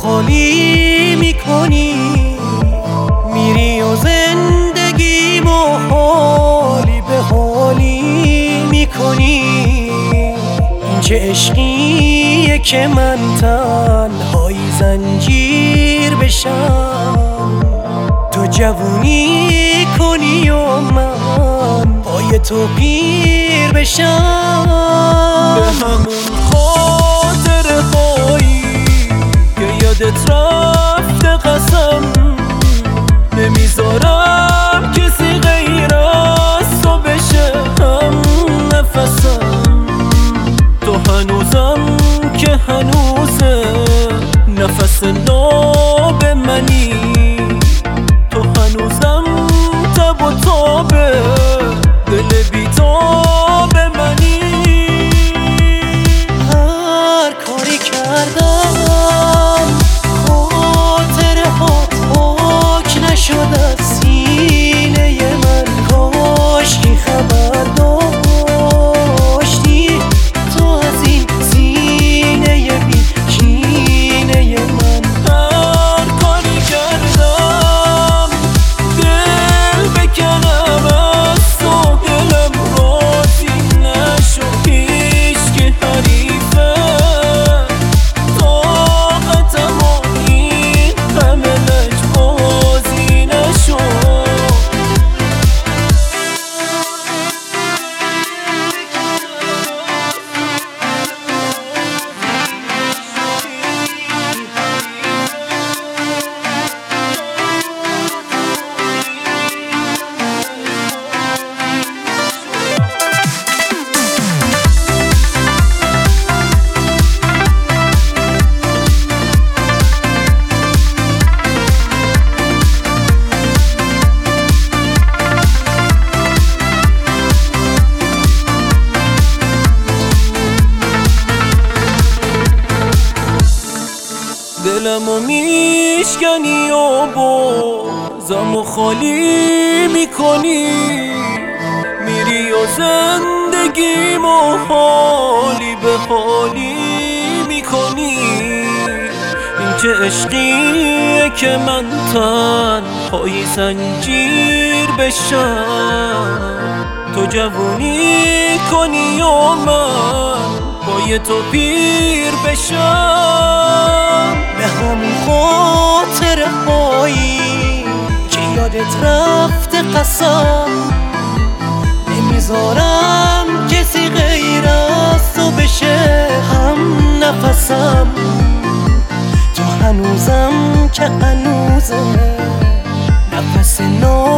خالی میکنی، میری و زندگیمو حالی به حالی میکنی. این چه عشقیه که من تنهایی زنجیر بشم، تو جوونی کنی و من پای تو پیر بشم. به همون خاطره هایی که یادت رفته قسم نمیذارم کسی غیر از تو بشه هم نفسم. تو هنوزم که هنوزه نفس ناب منی، تو هنوزم تب و تابه دل بیتاب منی. هر کاری کردم خاطره ها پاک نشد از سینه من. کاشکی خبر داشتی تو از این سینه بی کینه من. هر کاری کردم دل بکنم از تو، دلم راضی نشد هیچکی حریفه طاقتم و این همه لجبازی نشد. دلمو میشکنی و بازمو خالی میکنی، میری و زندگیمو حالی به حالی میکنی. این چه عشقیه که من تنهایی زنجیر بشم، تو جوونی کنی و من پای تو پیر بشم. به همون خاطره هایی که یادت رفته قسم نمیذارم کسی غیر از تو بشه هم نفسم. تو هنوزم که هنوزه نفس